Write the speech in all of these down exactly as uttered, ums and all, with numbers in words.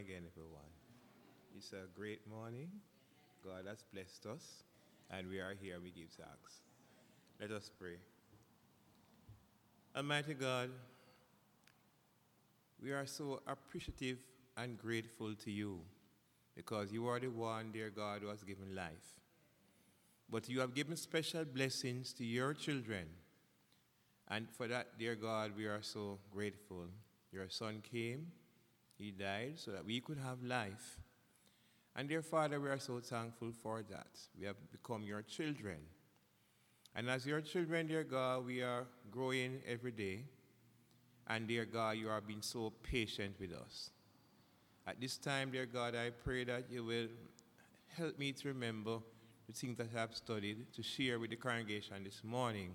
Again, everyone. It's a great morning. God has blessed us, and we are here. We give thanks. Let us pray. Almighty God, we are so appreciative and grateful to you because you are the one, dear God, who has given life. But you have given special blessings to your children. And for that, dear God, we are so grateful. Your son came, he died so that we could have life. And dear Father, we are so thankful for that. We have become your children. And as your children, dear God, we are growing every day. And dear God, you are being so patient with us. At this time, dear God, I pray that you will help me to remember the things that I have studied to share with the congregation this morning,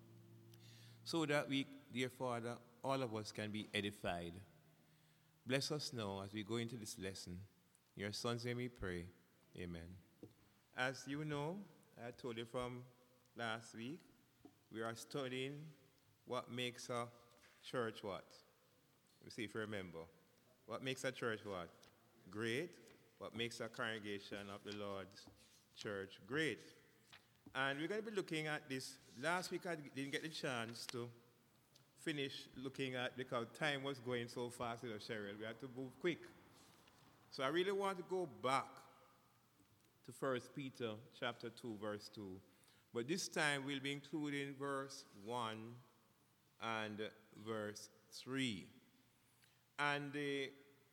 so that we, dear Father, all of us can be edified. Bless us now as we go into this lesson. In your son's name we pray. Amen. As you know, I told you from last week, we are studying what makes a church what? Let's see if you remember. What makes a church what? Great. What makes a congregation of the Lord's church great. And we're going to be looking at this. Last week I didn't get the chance to finish looking at, because time was going so fast with Cheryl. We had to move quick. So I really want to go back to First Peter chapter two, verse two. But this time we'll be including verse one and verse three. And the,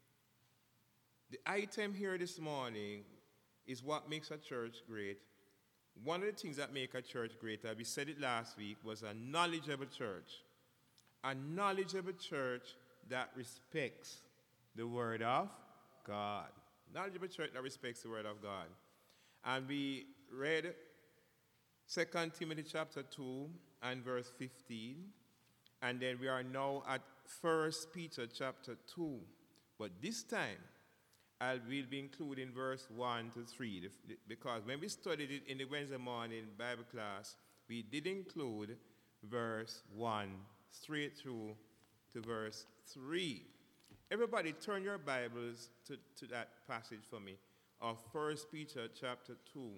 the item here this morning is what makes a church great. One of the things that make a church great, we said it last week, was a knowledgeable church. A knowledgeable church that respects the Word of God. Knowledgeable church that respects the Word of God. And we read Second Timothy chapter two and verse fifteen. And then we are now at First Peter chapter two. But this time, I will be including verse one to three, because when we studied it in the Wednesday morning Bible class, we did include verse one straight through to verse three. Everybody turn your Bibles to, to that passage for me of First Peter chapter two.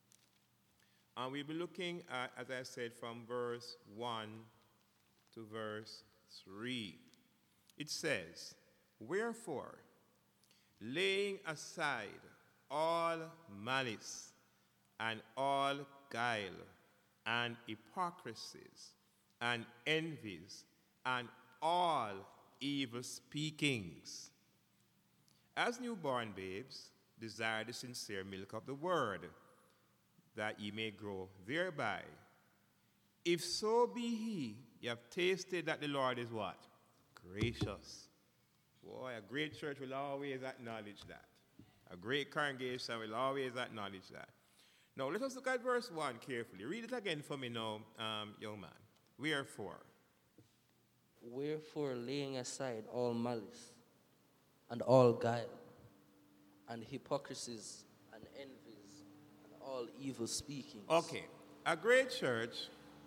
And we'll be looking at, as I said, from verse one to verse three. It says, "Wherefore, laying aside all malice and all guile and hypocrisies and envies and all evil speakings, as newborn babes, desire the sincere milk of the word, that ye may grow thereby. If so be he, ye have tasted that the Lord is what? Gracious." Boy, a great church will always acknowledge that. A great congregation will always acknowledge that. Now, let us look at verse one carefully. Read it again for me now, um, young man. Wherefore? Wherefore, laying aside all malice and all guile and hypocrisies and envies and all evil speakings. Okay. A great church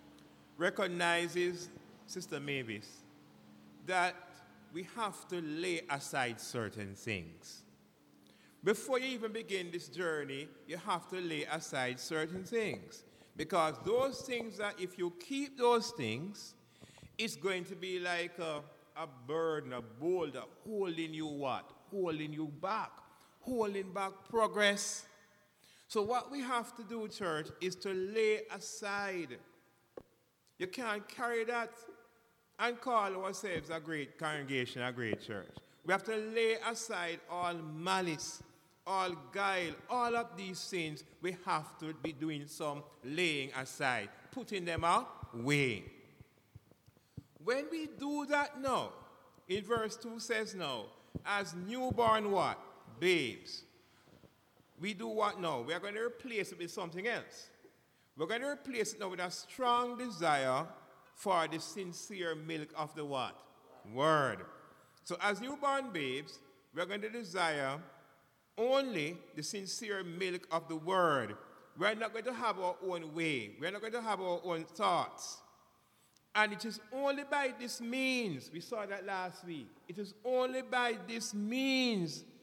recognizes, Sister Mavis, that we have to lay aside certain things. Before you even begin this journey, you have to lay aside certain things. Because those things that if you keep those things, it's going to be like a, a burden, a boulder, holding you what? Holding you back. Holding back progress. So what we have to do, church, is to lay aside. You can't carry that and call ourselves a great congregation, a great church. We have to lay aside all malice, all guile, all of these things. We have to be doing some laying aside, putting them away. When we do that now, in verse two says now, as newborn what? Babes. We do what now? We are going to replace it with something else. We're going to replace it now with a strong desire for the sincere milk of the what? Word. So as newborn babes, we're going to desire only the sincere milk of the word. We're not going to have our own way. We're not going to have our own thoughts. And it is only by this means, we saw that last week, it is only by this means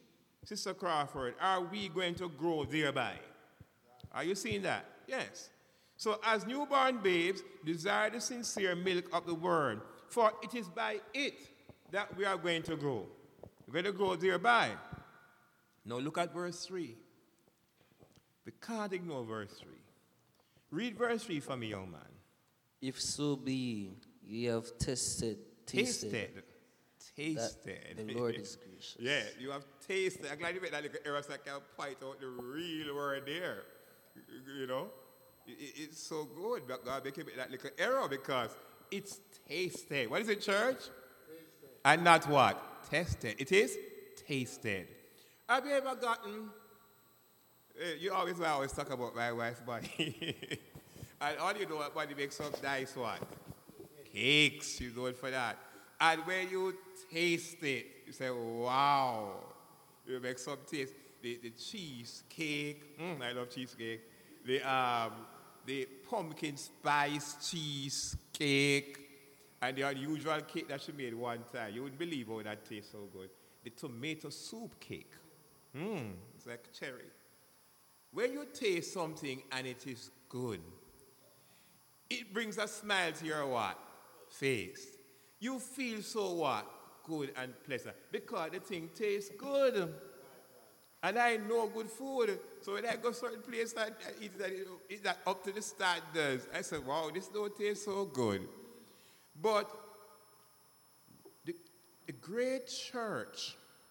Sister Crawford, are we going to grow thereby? Are you seeing that? Yes. So as newborn babes, desire the sincere milk of the word, for it is by it that we are going to grow. We're going to grow thereby. Now look at verse three. We can't ignore verse three. Read verse three for me, young man. If so be ye have tested, tasted, Tasted. Tasted. that the Lord is gracious. Yeah, you have tasted. I'm glad you made that little error so I can point out the real word there. You know? It- It's so good that God make that little error because it's tasted. What is it, church? Tasted. And not what? Tested. It is tasted. Have you ever gotten, eh, you always I always talk about my wife's body. And all you know what body makes up nice what? Cakes, you know it for that. And when you taste it, you say, wow. You make some taste. The, the cheesecake, mm, I love cheesecake. The, um, the pumpkin spice cheesecake. And the unusual cake that she made one time. You wouldn't believe how that tastes so good. The tomato soup cake. Mmm, it's like cherry. When you taste something and it is good, it brings a smile to your what? Face. You feel so what? Good and pleasant. Because the thing tastes good. And I know good food. So when I go certain place and I eat that, eat that up to the standards, I say, wow, this don't taste so good. But the, the great church,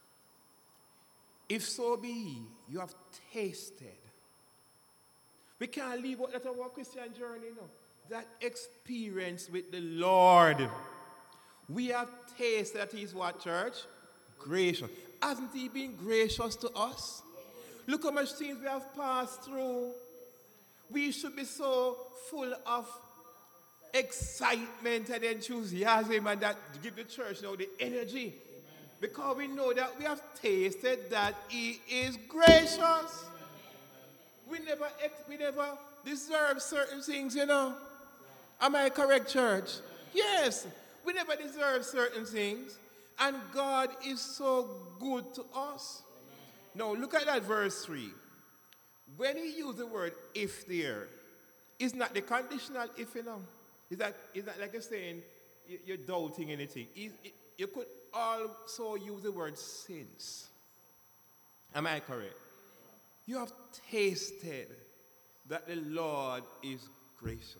if so be, you have tasted. We can't leave out that our Christian journey, no. That experience with the Lord. We have tasted that He's what, church? Gracious. Hasn't He been gracious to us? Look how much things we have passed through. We should be so full of excitement and enthusiasm and that give the church now the energy. Because we know that we have tasted that He is gracious. We never, we never deserve certain things, you know. Am I correct, church? Yes. We never deserve certain things. And God is so good to us. Now, look at that verse three. When He used the word if there, it's not the conditional if, you know. Is that, is that like you're saying you're doubting anything? You could also use the word since. Am I correct? You have tasted that the Lord is gracious.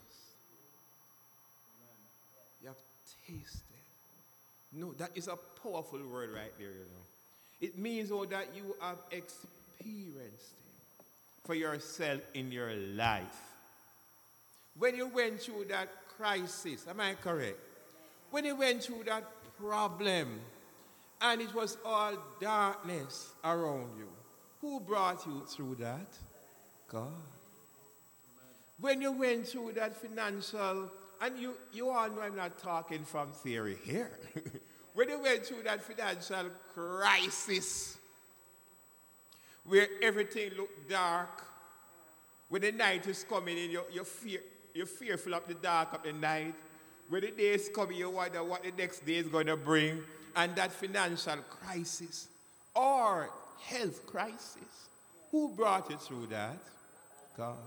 You have tasted. No, that is a powerful word right there, you know. It means, oh, that you have experienced Him for yourself in your life. When you went through that crisis, am I correct? When you went through that problem, and it was all darkness around you, who brought you through that? God. When you went through that financial, and you, you all know I'm not talking from theory here. When you went through that financial crisis, where everything looked dark, when the night is coming in, you, you fear, you're fearful of the dark of the night. When the day is coming, you wonder what the next day is going to bring. And that financial crisis or health crisis, who brought you through that? God.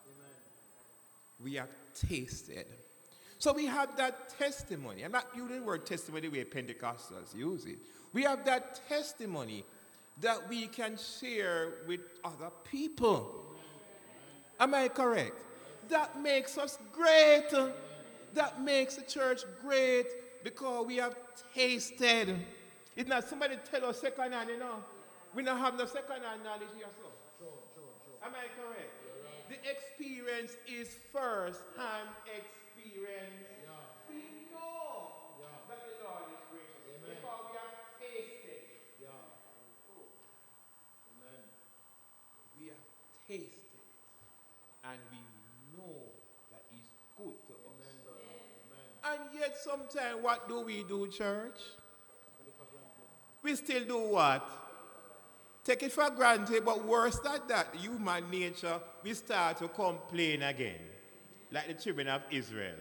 We have tasted. So we have that testimony. I'm not using the word testimony the way Pentecostals use it. We have that testimony that we can share with other people. Am I correct? That makes us great. That makes the church great because we have tasted. It's not somebody tell us second hand, you know. We don't have no second hand knowledge here, so. Am I correct? The experience is first hand experience. We know that the Lord is gracious because we have tasted. We have tasted it and we know that He's good to us. And yet sometimes what do we do, church? We still do what? Take it for granted, but worse than that, human nature, we start to complain again, like the children of Israel.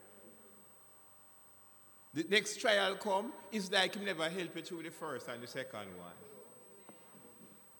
The next trial come, it's like He never helped you through the first and the second one.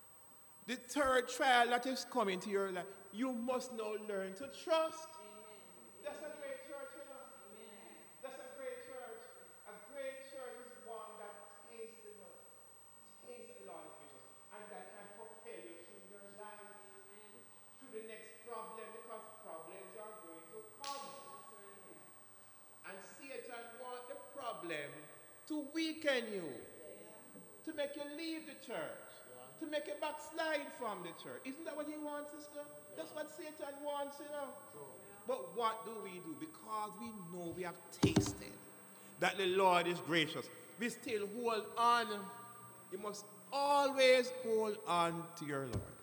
The third trial that is coming to your life, you must now learn to trust. That's a great church, you know. That's a great church. A great church is one that tastes the Lord, tastes the Lord Jesus, and that can propel you through your life, through the next problem, because problems are going to come. And Satan wants the problem to weaken you, to make you leave the church, to make you backslide from the church. Isn't that what he wants, sister? That's what Satan wants, you know. But what do we do? Because we know, we have tasted that the Lord is gracious, we still hold on. You must always hold on to your Lord.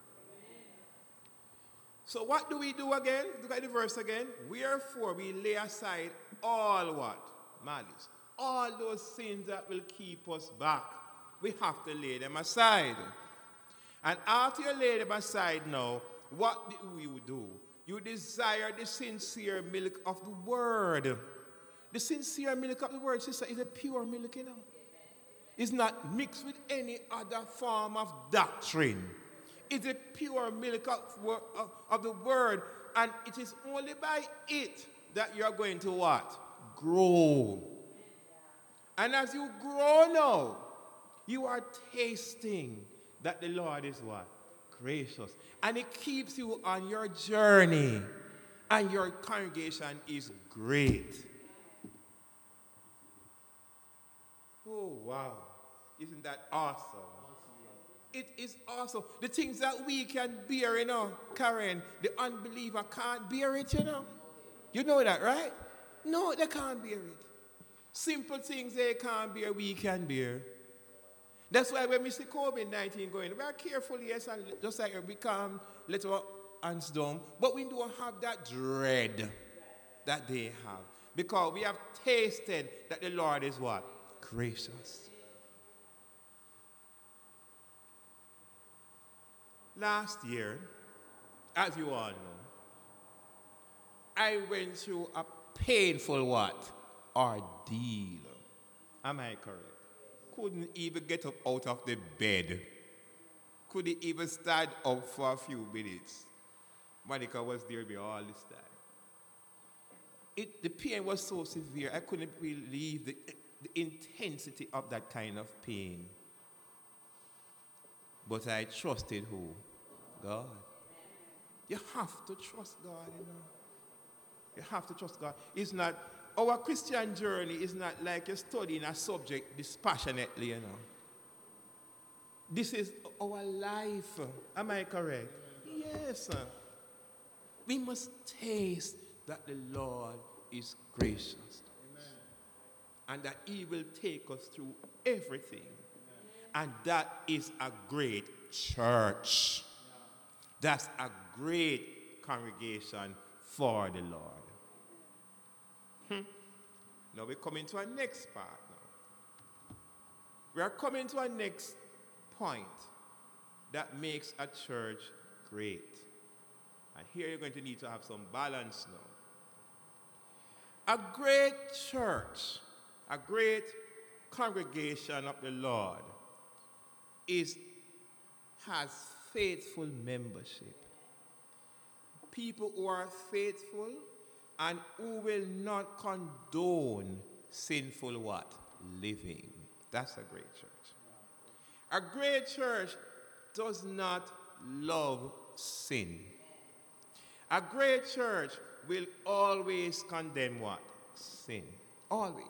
So what do we do again? Look at the verse again. Wherefore we lay aside all what? Malice. All those sins that will keep us back. We have to lay them aside. And after you lay them aside now, what do you do? You desire the sincere milk of the word. The sincere milk of the word, sister, is a pure milk, you know. It's not mixed with any other form of doctrine. It's a pure milk of, of, of the word. And it is only by it that you are going to what? Grow. And as you grow now, you are tasting that the Lord is what? Gracious. And it keeps you on your journey. And your congregation is great. Oh, wow. Isn't that awesome? It is awesome. The things that we can bear, you know, Karen, the unbeliever can't bear it, you know. You know that, right? No, they can't bear it. Simple things they can't bear, we can bear. That's why when we see COVID nineteen going, we are careful, yes, and just like we come, let our hands down, but we don't have that dread that they have. Because we have tasted that the Lord is what? Gracious. Last year, as you all know, I went through a painful what? Ordeal. Am I correct? Couldn't even get up out of the bed. Couldn't even stand up for a few minutes. Monica was there with me all this time. It, the pain was so severe, I couldn't believe the, the intensity of that kind of pain. But I trusted who? God. You have to trust God, you know. You have to trust God. It's not, our Christian journey is not like you're studying a subject dispassionately, you know. This is our life. Am I correct? Yes. We must taste that the Lord is gracious. Amen. And that he will take us through everything. Amen. And that is a great church. Yeah. That's a great congregation for the Lord. Hmm. Now we're coming to our next part now. We are coming to our next point that makes a church great. And here you're going to need to have some balance now. A great church, a great congregation of the Lord is, has faithful membership. People who are faithful and who will not condone sinful what? Living. That's a great church. A great church does not love sin. A great church will always condemn what? Sin. Always.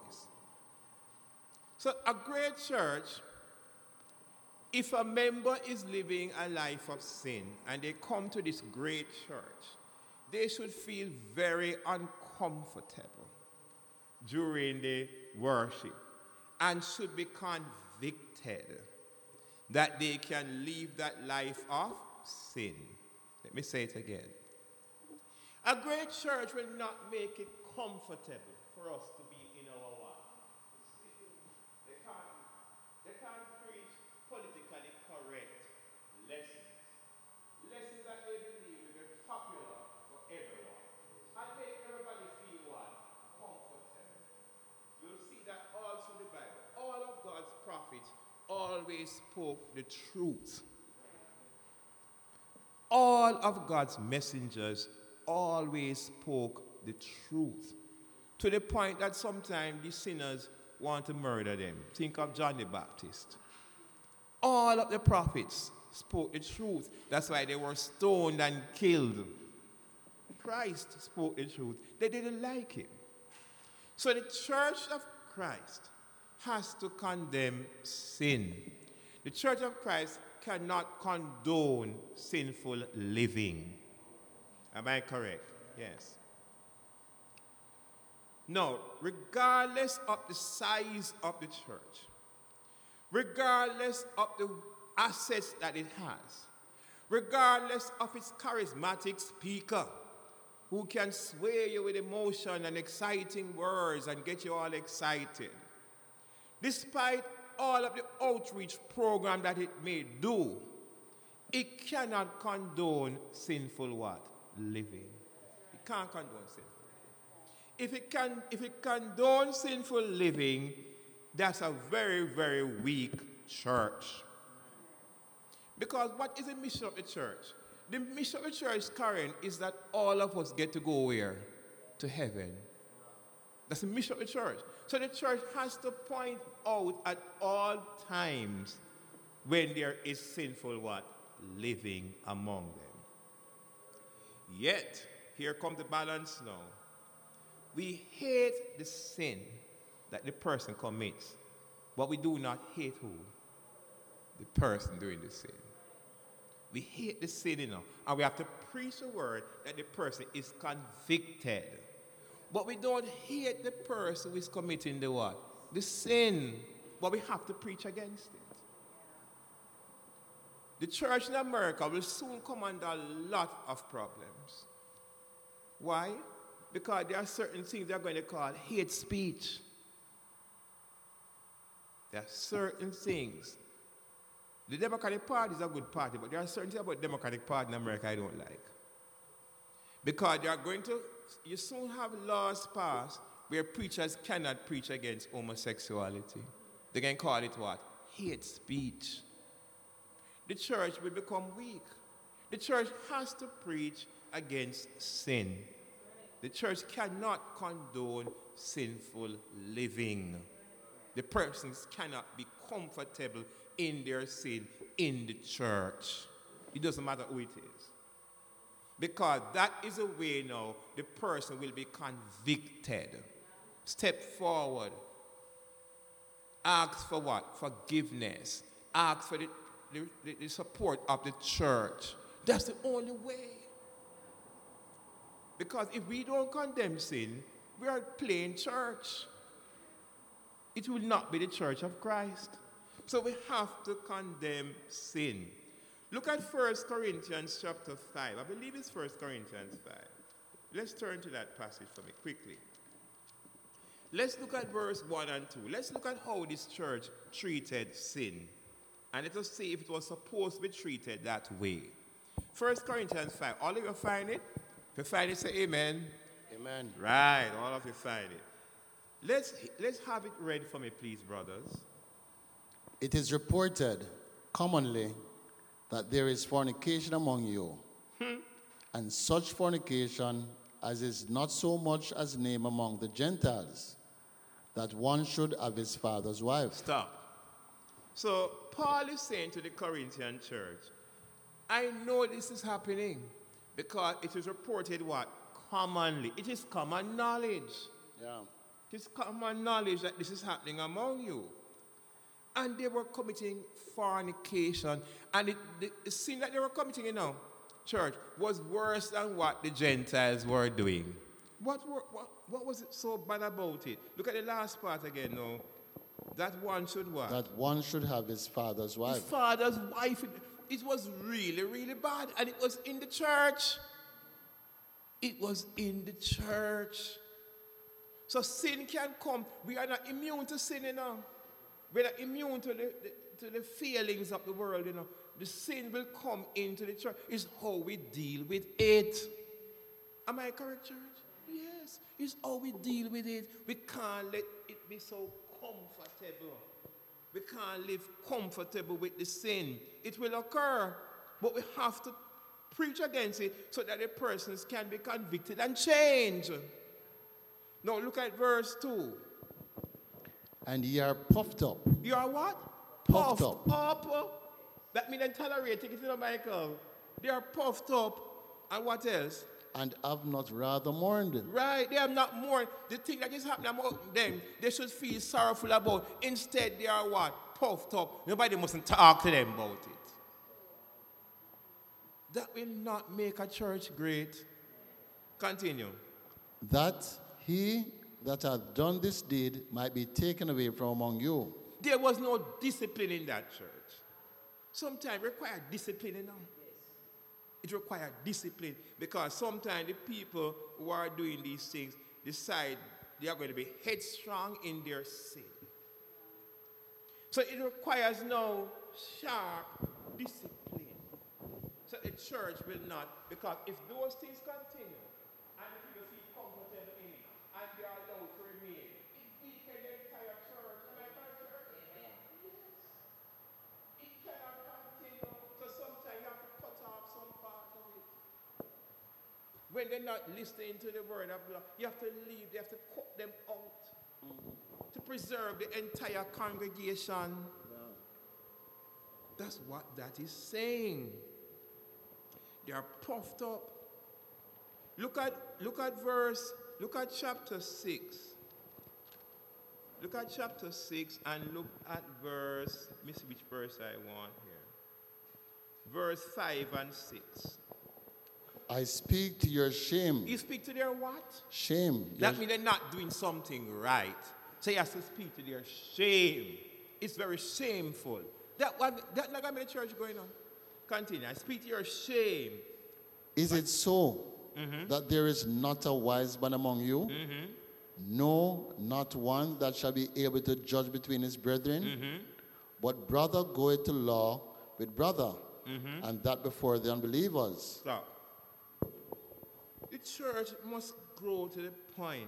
So a great church, if a member is living a life of sin and they come to this great church, they should feel very uncomfortable during the worship and should be convicted that they can live that life of sin. Let me say it again. A great church will not make it comfortable for us to be in our what? They can't, they can't preach politically correct lessons. Lessons that they believe will be popular for everyone. And make everybody feel what? Comfortable. You'll see that all through the Bible. All of God's prophets always spoke the truth. all of God's messengers always spoke the truth, to the point that sometimes the sinners want to murder them. Think of John the Baptist. All of the prophets spoke the truth. That's why they were stoned and killed. Christ spoke the truth. They didn't like him. So the church of Christ has to condemn sin. The church of Christ cannot condone sinful living. Am I correct? Yes. Now, regardless of the size of the church, regardless of the assets that it has, regardless of its charismatic speaker who can sway you with emotion and exciting words and get you all excited, despite all of the outreach program that it may do, it cannot condone sinful what? Living. It can't condone sinful. If it can, if it condones sinful living, that's a very, very weak church. Because what is the mission of the church? The mission of the church, Karen, is that all of us get to go where? To heaven. That's the mission of the church. So the church has to point out at all times when there is sinful what? Living among them. Yet, here comes the balance now. We hate the sin that the person commits, but we do not hate who? The person doing the sin. We hate the sin, you know, and we have to preach the word that the person is convicted. But we don't hate the person who is committing the what? The sin. But we have to preach against it. The church in America will soon come under a lot of problems. Why? Because there are certain things they're going to call hate speech. There are certain things. The Democratic Party is a good party, but there are certain things about the Democratic Party in America I don't like. Because they are going to, you soon have laws passed where preachers cannot preach against homosexuality. They can call it what? Hate speech. The church will become weak. The church has to preach against sin. The church cannot condone sinful living. The persons cannot be comfortable in their sin in the church. It doesn't matter who it is. Because that is a way now the person will be convicted. Step forward. Ask for what? Forgiveness. Ask for the, the, the support of the church. That's the only way. Because if we don't condemn sin, we are playing church. It will not be the church of Christ. So we have to condemn sin. Look at First Corinthians chapter five. I believe it's First Corinthians five. Let's turn to that passage for me quickly. Let's look at verse one and two. Let's look at how this church treated sin. And let us see if it was supposed to be treated that way. First Corinthians five. All of you find it? If you find it, say amen. Amen. Right, all of you find it. Let's, let's have it read for me, please, brothers. It is reported commonly that there is fornication among you, hmm. and such fornication as is not so much as named among the Gentiles, that one should have his father's wife. Stop. So Paul is saying to the Corinthian church, I know this is happening because it is reported what? Commonly. It is common knowledge. Yeah. It is common knowledge that this is happening among you. And they were committing fornication. And it, the, the sin that they were committing, you know, church, was worse than what the Gentiles were doing. What, were, what, what was it so bad about it? Look at the last part again now. That one should what? That one should have his father's wife. His father's wife. It was really, really bad. And it was in the church. It was in the church. So sin can come. We are not immune to sin, you know. We're not immune to the, the, to the feelings of the world, you know. The sin will come into the church. It's how we deal with it. Am I correct, church? Yes. It's how we deal with it. We can't let it be so comfortable. We can't live comfortable with the sin. It will occur, but we have to Preach against it so that the persons can be convicted and changed. Now look at verse two. And ye are puffed up. You are what? Puffed Puffed up. up. That means they tolerate it, you know, Michael. They are puffed up. And what else? And have not rather mourned. Right, they have not mourned. The thing that is happening about them, they should feel sorrowful about. Instead, they are what? Puffed up. Nobody mustn't talk to them about it. That will not make a church great. Continue. That he that hath done this deed might be taken away from among you. There was no discipline in that church. Sometimes it requires discipline, you know. It requires discipline because sometimes the people who are doing these things decide they are going to be headstrong in their sin. So it requires no sharp discipline. So the church will not, because if those things continue and the people feel comfortable in it and they are allowed to remain, it weakens the entire church. Am I correct, church? Yes. It cannot continue. So sometimes you have to cut off some part of it. When they're not listening to the word of God, you have to leave, you have to cut them out to preserve the entire congregation. That's what that is saying. They are puffed up. Look at, look at verse, look at chapter six. Look at chapter six and look at verse, let me see which verse I want here. Verse five and six. I speak to your shame. You speak to their what? Shame. That Your- means they're not doing something right. So you have to speak to their shame. It's very shameful. That one, that not going to be the church going on. Continue. I speak to your shame. Is it so that there is not a wise man among you? No, not one that shall be able to judge between his brethren. But brother goeth to law with brother, and that before the unbelievers. Stop. The church must grow to the point,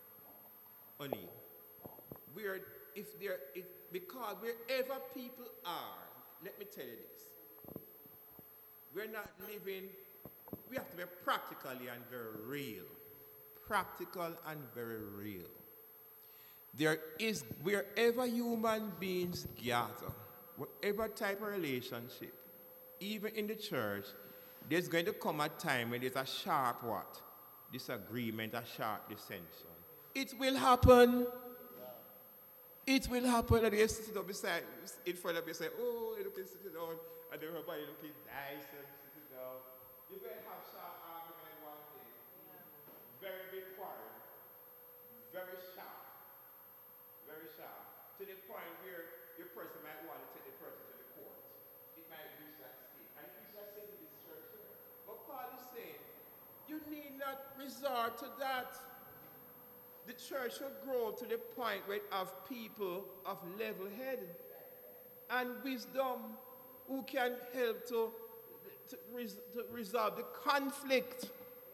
honey, where if there, if, because wherever people are, let me tell you this. We're not living, we have to be practically and very real. Practical and very real. There is, wherever human beings gather, whatever type of relationship, even in the church, there's going to come a time when there's a sharp what? Disagreement, a sharp dissension. It will happen. It will happen. And they sit up beside, in front of you and say, oh, you're looking sitting down. And everybody looking nice and sitting down. You better have sharp argument one day. Very big quarrel. Very sharp. Very sharp. To the point where your person might want to take the person to the court. It might reach that state. And it reach that state in this church here. But Paul is saying, you need not resort to that. The church should grow to the point where it have people of level head and wisdom who can help to, to, res, to resolve the conflict.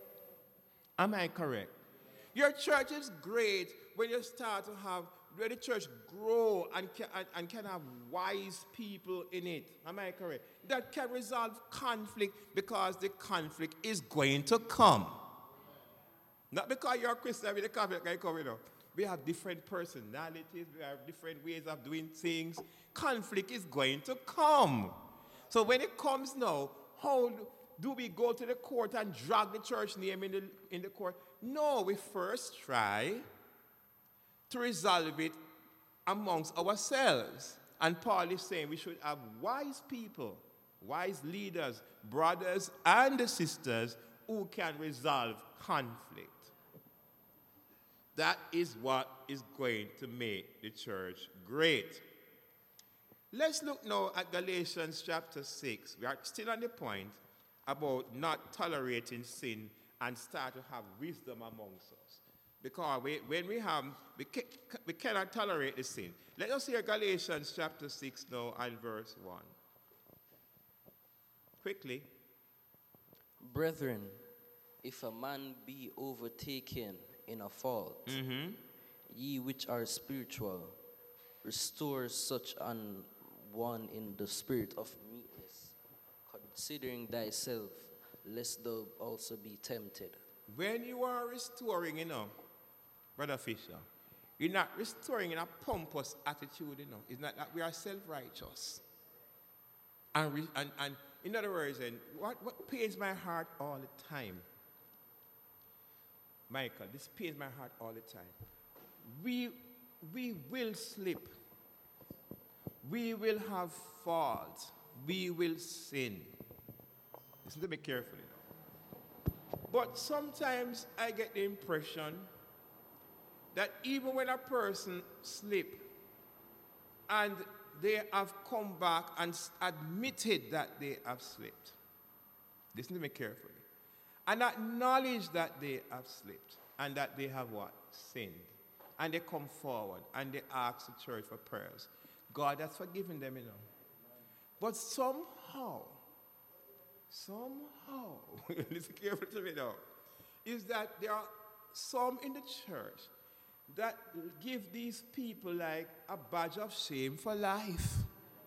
Am I correct? Your church is great when you start to have, where the church grow and can, and, and can have wise people in it. Am I correct? That can resolve conflict because the conflict is going to come. Not because you're a Christian with the conflict can come, you know. We have different personalities, we have different ways of doing things. Conflict is going to come. So when it comes now, how do we go to the court and drag the church name in the, in the court? No, we first try to resolve it amongst ourselves. And Paul is saying we should have wise people, wise leaders, brothers and sisters who can resolve conflict. That is what is going to make the church great. Let's look now at Galatians chapter six. We are still on the point about not tolerating sin and start to have wisdom amongst us. Because we, when we have, we, ca- we cannot tolerate the sin. Let us hear Galatians chapter six now and verse one. Quickly. Brethren, if a man be overtaken in a fault, Mm-hmm. ye which are spiritual, restore such an one in the spirit of meekness, considering thyself, lest thou also be tempted. When you are restoring, you know, Brother Fisher, you're not restoring in a pompous attitude, you know. It's not that we are self-righteous. And, re- and, and in other words, and what, what pains my heart all the time, Michael, this pains my heart all the time. We, we will slip. We will have faults. We will sin. Listen to me carefully now. But sometimes I get the impression that even when a person slip and they have come back and admitted that they have slipped, listen to me carefully, and acknowledge that they have slipped and that they have what? Sinned. And they come forward and they ask the church for prayers. God has forgiven them, you know. But somehow, somehow, listen carefully to me now, is that there are some in the church that give these people like a badge of shame for life.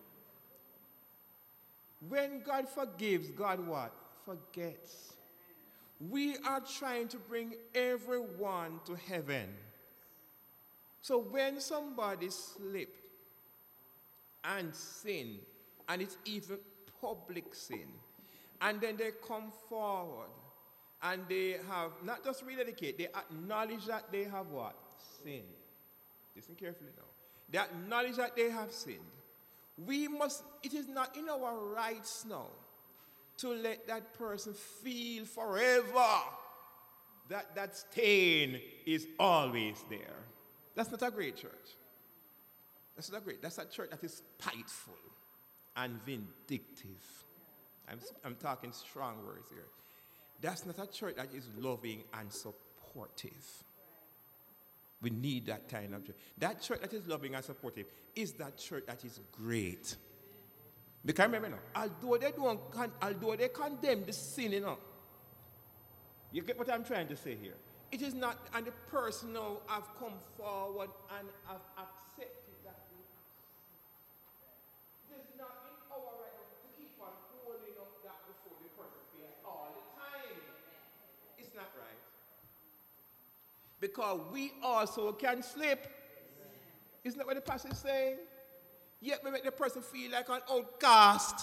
When God forgives, God what? Forgets. We are trying to bring everyone to heaven. So when somebody slips and sin, and it's even public sin, and then they come forward and they have not just rededicate, they acknowledge that they have what? Sinned. Listen carefully now. They acknowledge that they have sinned. We must, it is not in our rights now to let that person feel forever that that stain is always there. That's not a great church. That's not great. That's a church that is spiteful and vindictive. I'm, I'm talking strong words here. That's not a church that is loving and supportive. We need that kind of church. That church that is loving and supportive is that church that is great. Because remember now, although they don't, although they condemn the sin, you know, you get what I'm trying to say here. It is not, and the person now have come forward and have accepted that we have sinned. It is not in our right to keep on holding up that before the person feels all the time. It's not right. Because we also can slip. Isn't that what the passage is saying? Yet we make the person feel like an outcast.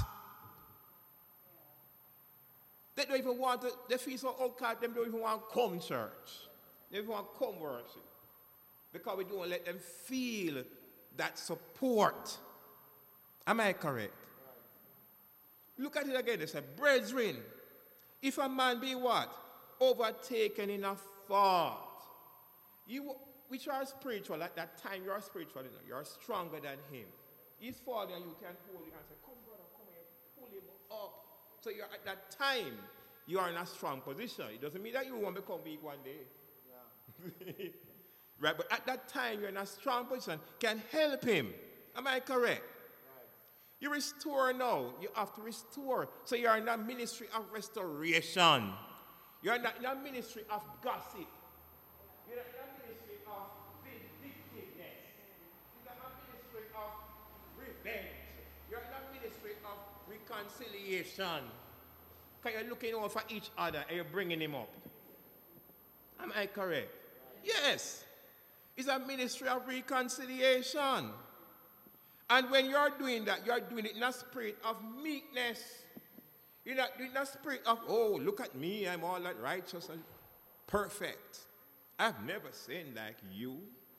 They don't even want to, they feel so outcast, they don't even want to come church. They don't even want to come worship. Because we don't let them feel that support. Am I correct? Look at it again. They say, brethren, if a man be what? Overtaken in a fault. You, which are spiritual, at that time you are spiritual, you know, you are stronger than him. He's falling and you can hold him and say, come brother, come here, pull him up. So you're at that time, you are in a strong position. It doesn't mean that you won't become weak one day. Yeah. Right, but at that time, you're in a strong position, can help him. Am I correct? Right. You restore now. You have to restore. So you're in a ministry of restoration. You're not in a ministry of gossip. You're not in a ministry of vindictiveness. You're not in a ministry of revenge. You're in a ministry of reconciliation. Because you're looking over for each other and you're bringing him up. Am I correct? Yes. It's a ministry of reconciliation. And when you're doing that, you're doing it in a spirit of meekness. You're not doing it in a spirit of, oh, look at me, I'm all that righteous and perfect. I've never sinned like you.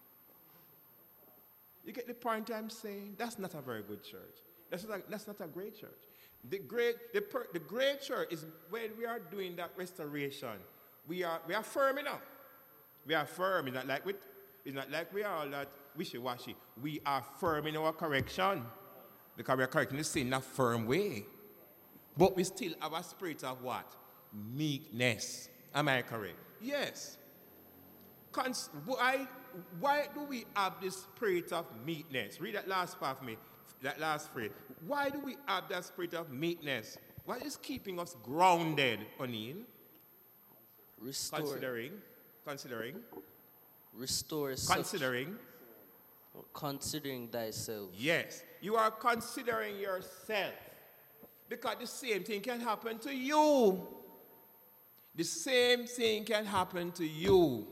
You get the point I'm saying? That's not a very good church. That's not a, that's not a great church. The great, the, per, the great church is when we are doing that restoration. We are, we are firm enough. We are firm. It's not like we, it's not like we are all that wishy-washy. We are firm in our correction. Because we are correcting the sin in a firm way. But we still have a spirit of what? Meekness. Am I correct? Yes. Cons- why, why do we have this spirit of meekness? Read that last part for me. That last phrase. Why do we have that spirit of meekness? What is keeping us grounded, O'Neill? Restore. Considering. Considering. Restore. Considering. Such, considering thyself. Yes. You are considering yourself. Because the same thing can happen to you. the same thing can happen to you.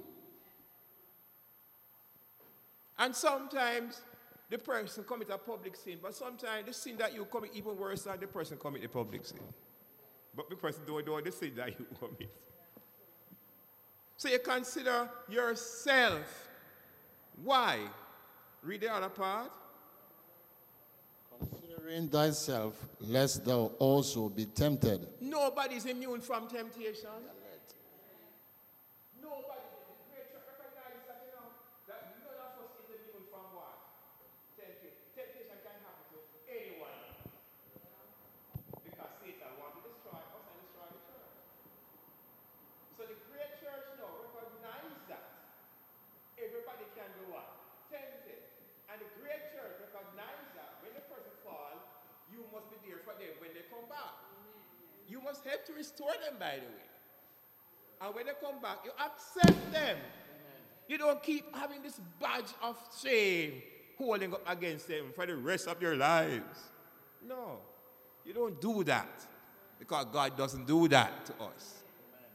And sometimes the person commit a public sin, but sometimes the sin that you commit even worse than the person commit the public sin. But the person don't know the sin that you commit. So you consider yourself. Why? Read the other part. Considering thyself, lest thou also be tempted. Nobody is immune from temptation. Nobody. The great church recognizes that, you know, that none of us is immune from what? Temptation. Temptation can happen to anyone. Because Satan wants to destroy us and destroy the church. So the great church now recognizes that everybody can do what? Tempted. And the great church recognizes that when the person falls, you must be there for them when they come back. You must help to restore them, by the way. And when they come back, you accept them. Amen. You don't keep having this badge of shame holding up against them for the rest of your lives. No, you don't do that because God doesn't do that to us. Amen.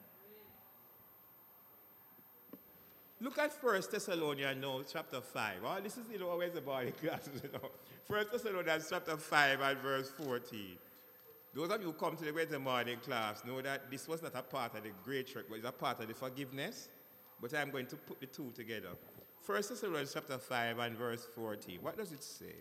Look at First Thessalonians now, chapter five. Oh, this is, you know, always the body classes, you know. First Thessalonians chapter five and verse fourteen. Those of you who come to the Wednesday morning class know that this was not a part of the great church, but it's a part of the forgiveness. But I'm going to put the two together. First Thessalonians chapter five and verse fourteen. What does it say?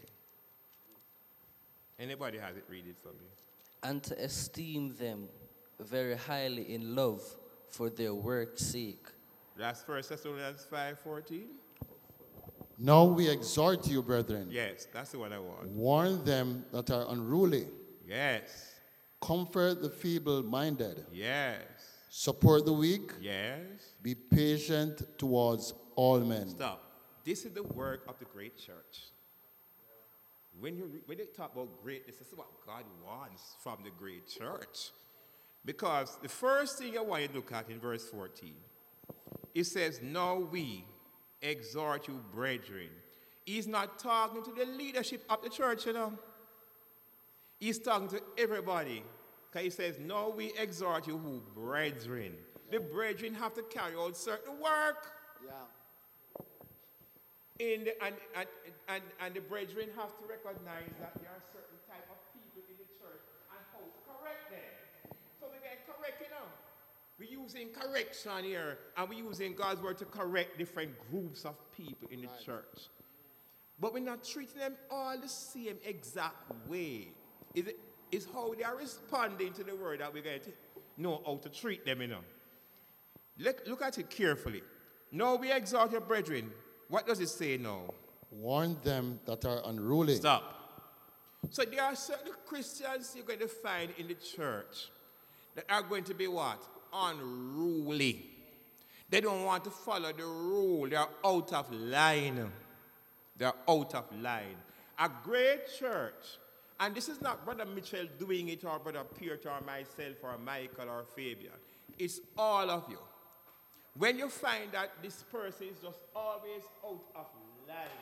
Anybody has it? Read it for me. And to esteem them very highly in love for their work's sake. That's First Thessalonians five fourteen. Now we exhort you, brethren. Yes, that's the one I want. Warn them that are unruly. Yes. Comfort the feeble-minded. Yes. Support the weak. Yes. Be patient towards all men. Stop. This is the work of the great church. When, you, when they talk about greatness, this is what God wants from the great church. Because the first thing I want you to look at in verse fourteen, it says, now we exhort you, brethren. He's not talking to the leadership of the church, you know. He's talking to everybody. Because he says, now we exhort you, who? Brethren. The brethren have to carry out certain work. Yeah. In the, and, and, and, and the brethren have to recognize that there are certain type of people in the church and how to correct them. So we get correct, you know. We're using correction here, and we're using God's word to correct different groups of people in the right. church. But we're not treating them all the same exact way. Is it is how they are responding to the word that we're going to know how to treat them, you know. Look, look at it carefully. Now we exhort your brethren. What does it say now? Warn them that are unruly. Stop. So there are certain Christians you're going to find in the church that are going to be what? Unruly. They don't want to follow the rule. They are out of line. They are out of line. A great church, and this is not Brother Mitchell doing it or Brother Peter or myself or Michael or Fabian. It's all of you. When you find that this person is just always out of line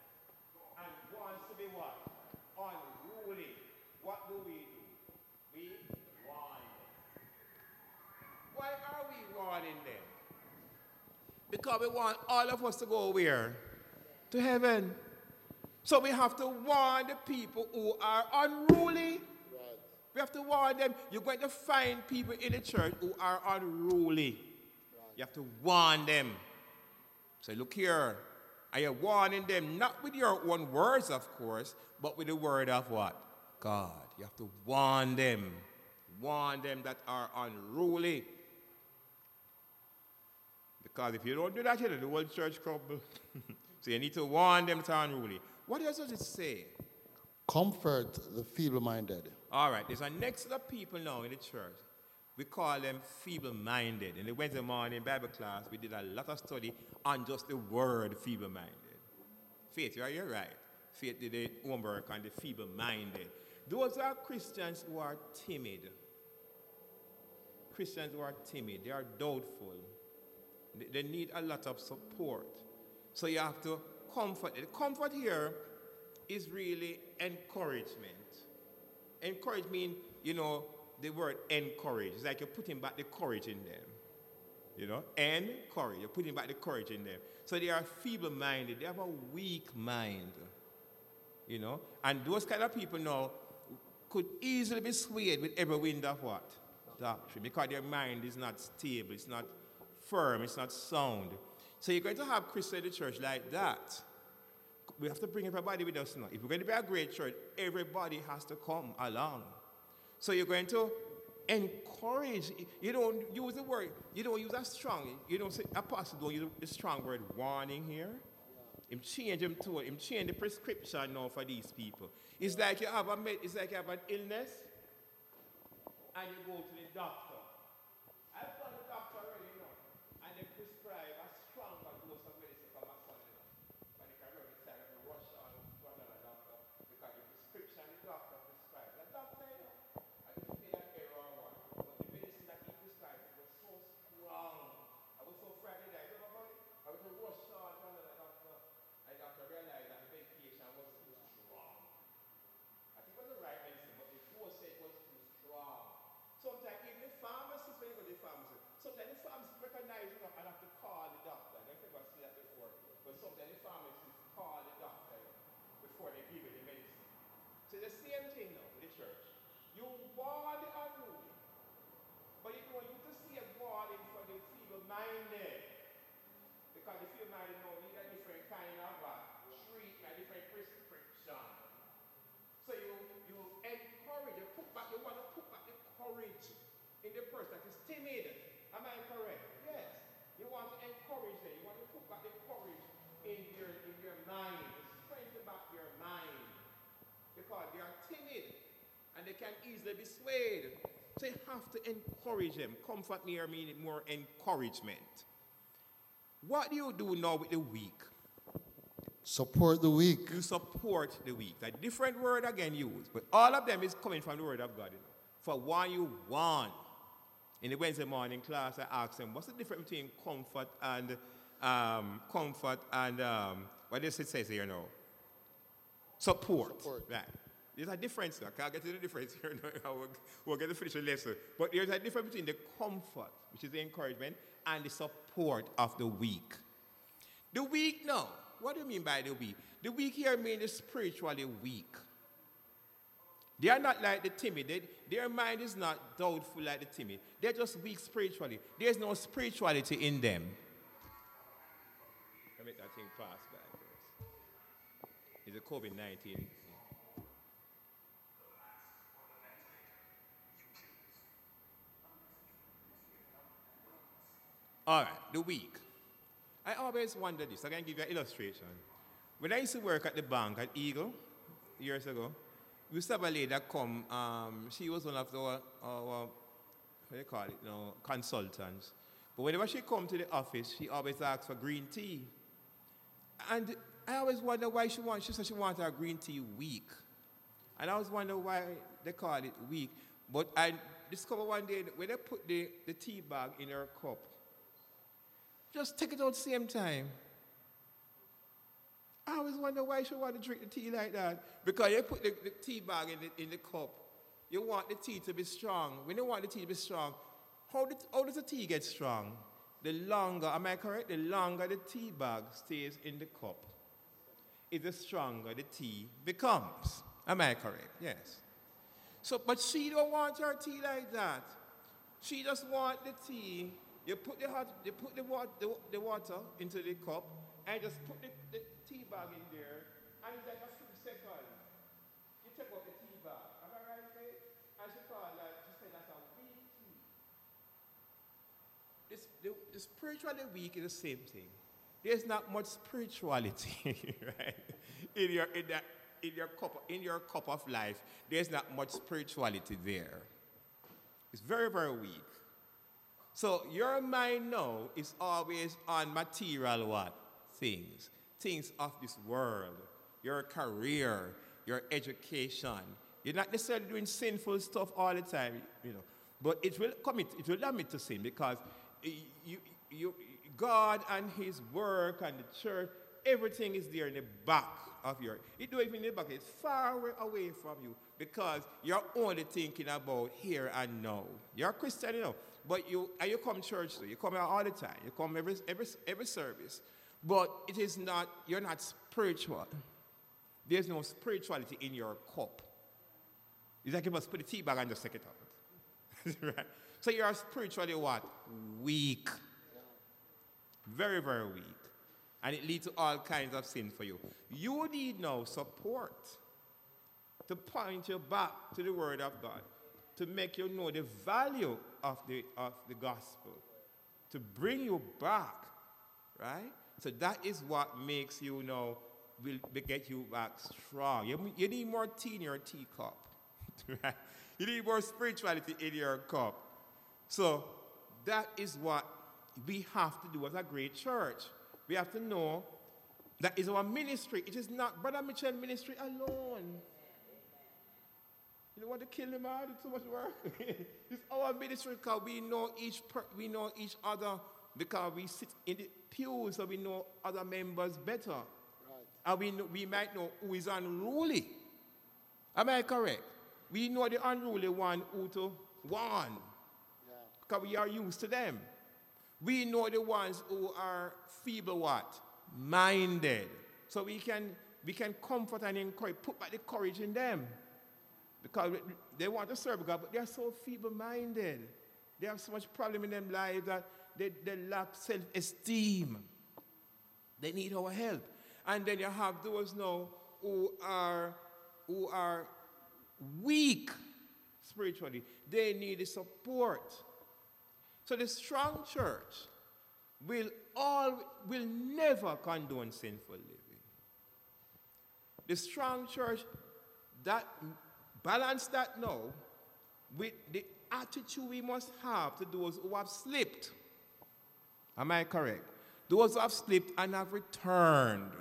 and wants to be what? Unruly. What do we do? We warn them. Why are we warning them? Because we want all of us to go where? To heaven. So we have to warn the people who are unruly. Right. We have to warn them. You're going to find people in the church who are unruly. Right. You have to warn them. Say, look here. I am warning them, not with your own words, of course, but with the word of what? God. You have to warn them. Warn them that are unruly. Because if you don't do that, you know, the whole church crumble. So you need to warn them that are unruly. What else does it say? Comfort the feeble-minded. All right, there's a next set of people now in the church. We call them feeble-minded. In the Wednesday morning Bible class, we did a lot of study on just the word feeble-minded. Faith, you're, you're right. Faith did the homework on the feeble-minded. Those are Christians who are timid. Christians who are timid. They are doubtful. They, they need a lot of support. So you have to comfort. The comfort here is really encouragement. Encouragement, you know, the word encourage. It's like you're putting back the courage in them. You know, encourage. You're putting back the courage in them. So they are feeble-minded. They have a weak mind. You know, and those kind of people now could easily be swayed with every wind of what? Doctrine. Because their mind is not stable. It's not firm. It's not sound. So you're going to have Christians in the church like that. We have to bring everybody with us now. If we're going to be a great church, everybody has to come along. So you're going to encourage. You don't use the word, you don't use a strong, you don't say, apostle don't use the strong word warning here. Him change him to him change the prescription now for these people. It's like you have a it's like you have an illness and you go to the doctor. I've gone to the doctor already now, and they prescribe a stronger dose of medicine for my son. But they can really tell me rush on to another doctor because the prescription the doctor prescribed. The doctor, you know, I just made an error or one. But the medicine that he prescribed was so strong. I was so frightened that I don't know about it. I was to rush on to another doctor, and the doctor realized that the medication was too strong. I think it was the right medicine, but the dose said it was too strong. Sometimes even the pharmacist, when you go to the pharmacist, sometimes the pharmacist recognize you know, and have to call the doctor. I've never seen that before. But sometimes the pharmacist call the doctor before they give you the medicine. So the same thing now with the church. You warn the unruly, but you don't need to see a warning for the feeble-minded. Because the feeble-minded know need a different kind of uh, treatment, a different prescription. So you, you encourage, you put back, you want to put back the courage in the person that is timid. Am I correct? Yes. You want to encourage them. You want to put back the courage in your in your mind. Strengthen back your mind. Because they are timid and they can easily be swayed. So you have to encourage them. Comfort me or mean more encouragement. What do you do now with the weak? Support the weak. You support the weak. A different word again used, but all of them is coming from the word of God. You know. For one you want. In the Wednesday morning class, I asked them, what's the difference between comfort and um, comfort and um, what does it say here now? Support. Support. Right. There's a difference. I can't get to the difference here now. we'll, we'll get to finish the lesson. But there's a difference between the comfort, which is the encouragement, and the support of the weak. The weak, no. What do you mean by the weak? The weak here means spiritually weak. They are not like the timid. They, their mind is not doubtful like the timid. They're just weak spiritually. There's no spirituality in them. Let me make that thing pass by first. It's a COVID nineteen. All right, the weak. I always wonder this. I can give you an illustration. When I used to work at the bank at Eagle years ago, we used to have a lady that come. Um, she was one of our, our what do you call it, you know, consultants. But whenever she come to the office, she always asks for green tea. And I always wonder why she wants. She said she wanted her green tea weak. And I always wonder why they call it weak. But I discovered one day that when they put the, the tea bag in her cup, just take it out at the same time. I always wonder why she want to drink the tea like that. Because you put the, the tea bag in the, in the cup, you want the tea to be strong. When you want the tea to be strong, how, the, how does the tea get strong? The longer, am I correct? The longer the tea bag stays in the cup, is the stronger the tea becomes. Am I correct? Yes. So, but she don't want her tea like that. She just want the tea. You put the hot, you put the water, the, the water into the cup, and just put the, the tea bag in there, and it's like a few seconds. You take out the tea bag. Am I right, Faith? And she called that, she said that's a weak tea. This, the, the spiritually weak is the same thing. There's not much spirituality, right? In your in that in your cup in your cup of life, there's not much spirituality there. It's very, very weak. So your mind now is always on material what? Things. Things of this world. Your career, your education. You're not necessarily doing sinful stuff all the time, you know. But it will commit, it will admit to sin because you, you, God and his work and the church everything is there in the back of your, it don't even in the back, it's far away, away from you because you're only thinking about here and now. You're a Christian, you know, but you, and you come to church too. You come here all the time. You come every, every, every service. But it is not, you're not spiritual. There's no spirituality in your cup. It's like you must put the tea bag and just take it out. Right? So you're spiritually what? Weak. Very, very weak. And it leads to all kinds of sin for you. You need now support to point you back to the Word of God, to make you know the value of the, of the gospel, to bring you back, right? So that is what makes you know, will get you back strong. You, you need more tea in your teacup, right? You need more spirituality in your cup. So that is what we have to do as a great church. We have to know that is our ministry. It is not Brother Mitchell ministry alone. You don't want to kill him out? It's too much work. It's our ministry because we know each per, we know each other because we sit in the pews, so we know other members better. Right. And we know, we might know who is unruly. Am I correct? We know the unruly one who to warn. Yeah. Because we are used to them. We know the ones who are feeble what? Minded. So we can we can comfort and encourage, put back the courage in them. Because they want to serve God, but they are so feeble-minded. They have so much problem in their lives that they, they lack self-esteem. They need our help. And then you have those now who are who are weak spiritually. They need the support. So the strong church will all will never condone sinful living. The strong church that balance that now with the attitude we must have to those who have slipped. Am I correct? Those who have slipped and have returned.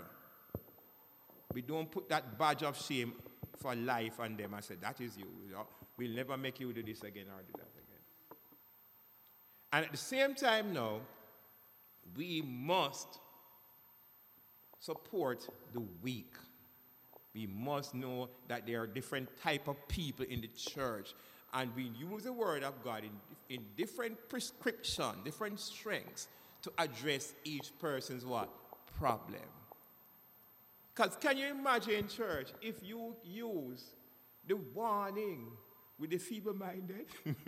We don't put that badge of shame for life on them and say, that is you. We'll never make you do this again or do that again. And at the same time now, we must support the weak. We must know that there are different type of people in the church. And we use the word of God in, in different prescription, different strengths to address each person's what? Problem. Because can you imagine, church, if you use the warning with the feeble-minded?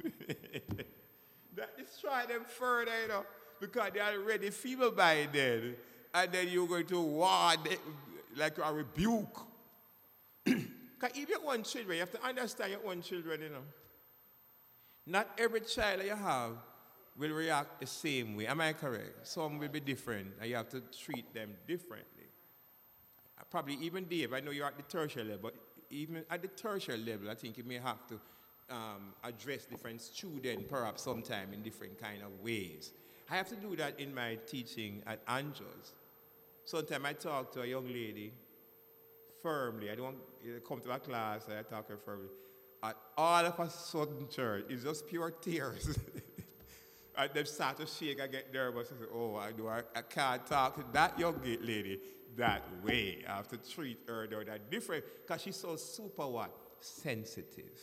That destroy them further, you know, because they are already feeble-minded. And then you're going to warn them like a rebuke. Because if your own children, you have to understand your own children, you know. Not every child that you have will react the same way. Am I correct? Some will be different, and you have to treat them differently. Probably even Dave, I know you're at the tertiary level, but even at the tertiary level, I think you may have to um, address different students, perhaps sometime in different kind of ways. I have to do that in my teaching at Andrews. Sometimes I talk to a young lady firmly. I don't come to a class and I talk to her firmly. And all of a sudden, church, it's just pure tears. And they start to shake. I get nervous. I say, oh, I do. I, I can't talk to that young lady that way. I have to treat her though, that different because she's so super what? Sensitive.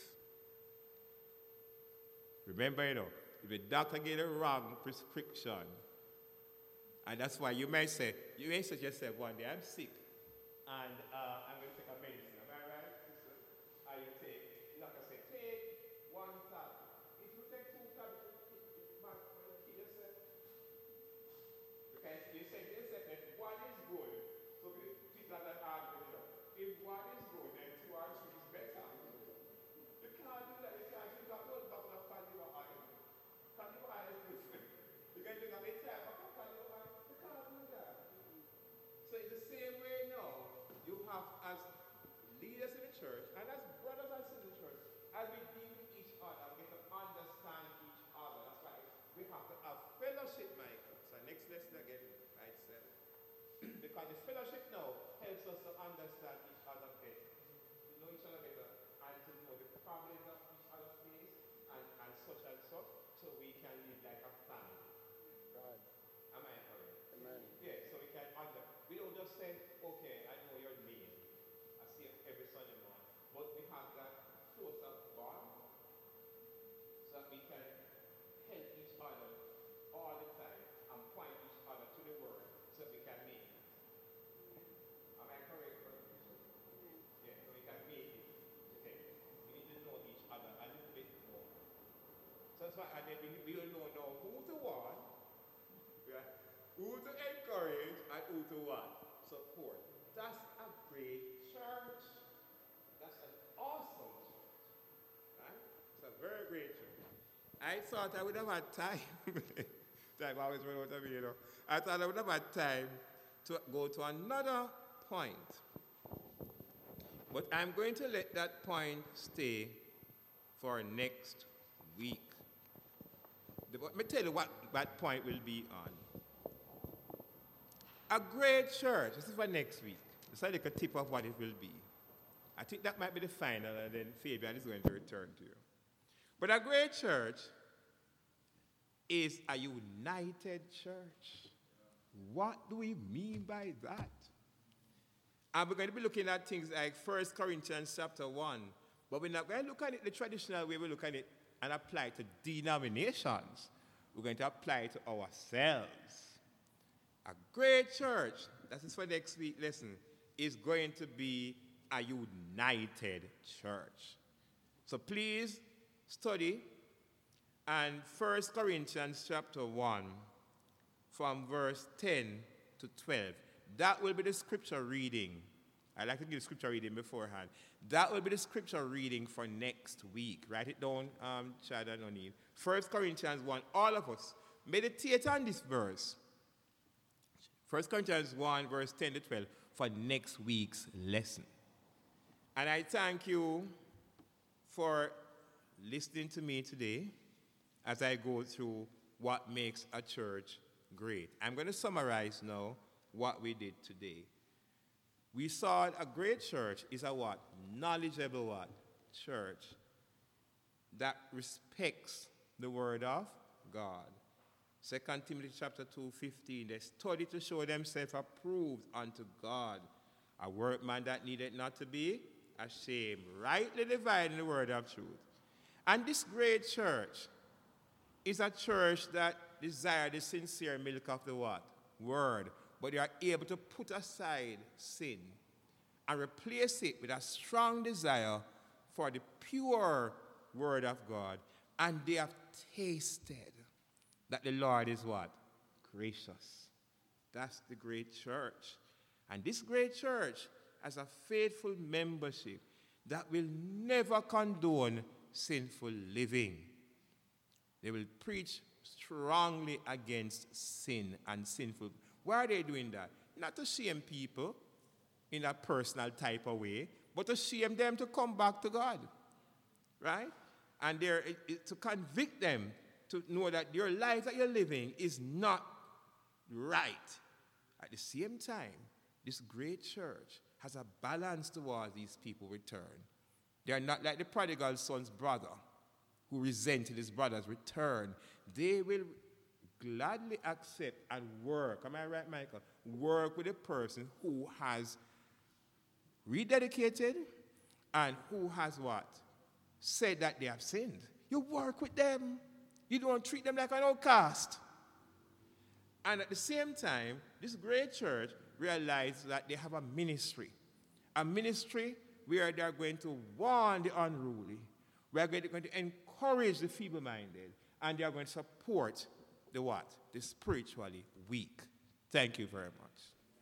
Remember, you know, if the doctor gave a wrong prescription, and that's why you may say, you may say to yourself one day, I'm sick, and uh, I'm going to take a medicine. Am I right? And you take, the doctor say, take one tablet. If you take two tablets, it might kill yourself. Because you say to yourself, if one is good, so people are not arguing, you know, if one is good, then two or three is better. You can't do that. You can't do that. Don't bubble up on your eye. Because your eye is different. You can do that with time, but up on your eye. You can't do that. So in the same way now, you have as leaders in the church, and as brothers and sisters in the church, as we deal with each other, we get to understand each other. That's why we have to have fellowship, Michael. So next lesson again, by itself. Because the fellowship now helps us to understand each other better. To know each other better and to know the problems of each other face and, and such and such, so we can live like a family. Right. Am I correct? Amen. Yeah, so we can under we don't just say, okay, I know your name. I see it every Sunday morning. But we have that closer bond so that we can help each other all the time and point each other to the word so that we can make it. Am I correct, Brother Bishop? Yeah, so we can make it. Okay. We need to know each other a little bit more. So that's why, and then we, we will know now who to want, right? Who to encourage, and who to what? Support. That's a great church. That's an awesome church. Right? It's a very great church. I thought I would have had time. Time always run out of me, you know. I thought I would have had time to go to another point. But I'm going to let that point stay for next week. Let me tell you what that point will be on. A great church, this is for next week. It's like a tip of what it will be. I think that might be the final, and then Fabian is going to return to you. But a great church is a united church. What do we mean by that? And we're going to be looking at things like First Corinthians chapter one. But we're not going to look at it the traditional way we look at it and apply it to denominations. We're going to apply it to ourselves. A great church, that is for next week lesson, is going to be a united church. So please study and First Corinthians chapter one from verse ten to twelve. That will be the scripture reading. I like to give the scripture reading beforehand. That will be the scripture reading for next week. Write it down, um, Chad and O'Neill. First Corinthians one, all of us, meditate on this verse. First Corinthians one, verse ten to twelve, for next week's lesson. And I thank you for listening to me today as I go through what makes a church great. I'm going to summarize now what we did today. We saw a great church is a what? Knowledgeable what? Church that respects the word of God. Second Timothy chapter two, fifteen, they study to show themselves approved unto God, a workman that needed not to be ashamed, rightly dividing the word of truth. And this great church is a church that desires the sincere milk of the what? Word. But they are able to put aside sin and replace it with a strong desire for the pure word of God. And they have tasted that the Lord is what? Gracious. That's the great church. And this great church has a faithful membership that will never condone sinful living. They will preach strongly against sin and sinful. Why are they doing that? Not to shame people in a personal type of way, but to shame them to come back to God. Right? And they're it, it, to convict them to know that your life that you're living is not right. At the same time, this great church has a balance towards these people return. They are not like the prodigal son's brother who resented his brother's return. They will gladly accept and work. Am I right, Michael? Work with a person who has rededicated and who has what? Said that they have sinned. You work with them. You don't treat them like an outcast. And at the same time, this great church realized that they have a ministry. A ministry where they are going to warn the unruly. We are going to encourage the feeble-minded. And they are going to support the what? The spiritually weak. Thank you very much.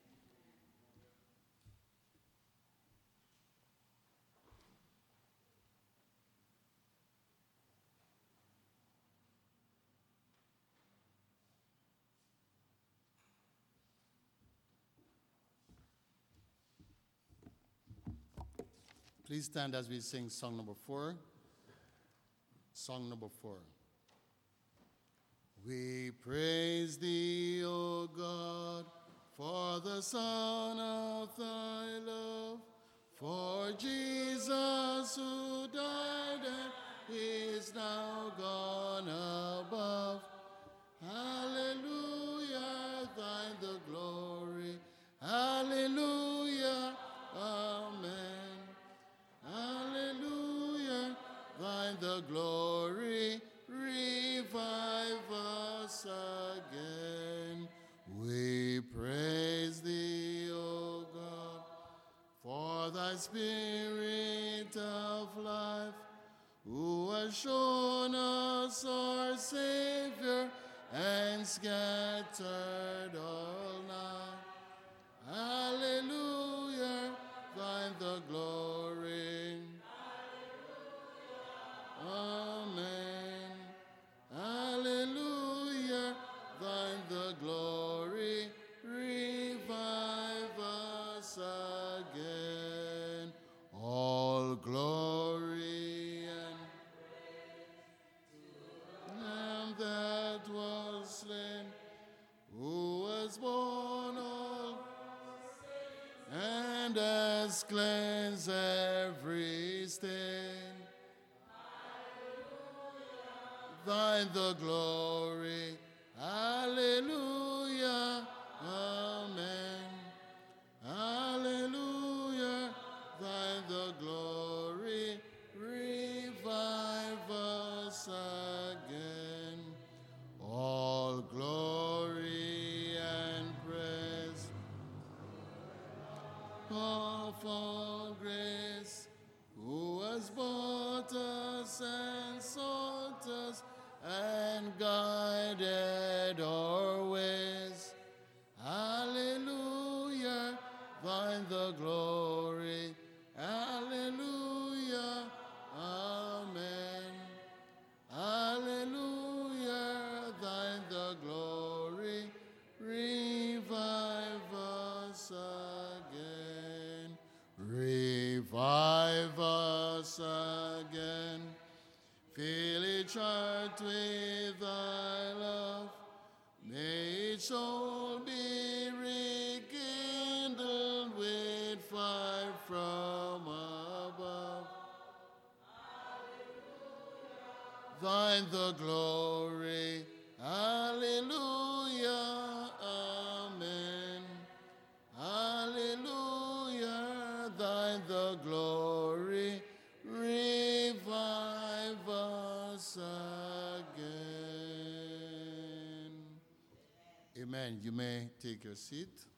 Please stand as we sing song number four. Song number four. We praise thee, O God, for the Son of thy love, for Jesus who died and is now gone above. Hallelujah, thine the glory. Hallelujah. thine the glory, revive us again. We praise thee, O God, for thy Spirit of life, who has shown us our Savior and scattered all night. Hallelujah, thine the glory. Amen. Hallelujah, thine the glory. Revive us again. All glory and Lamb that was slain, who was born all and has cleansed every stain. Thine the glory. Hallelujah. Amen. Hallelujah. Thine the glory. Revive us again. All glory and praise of all grace, who has bought us and sought us and guided our ways. Hallelujah, thine the glory. Hallelujah, amen. Hallelujah, thine the glory. Revive us again. Revive us again. Fill each heart with thy love. May each soul be rekindled with fire from above. Thine the glory. Hallelujah. Amen. Hallelujah. Thine the glory. Revive us again. Amen. You may take your seat.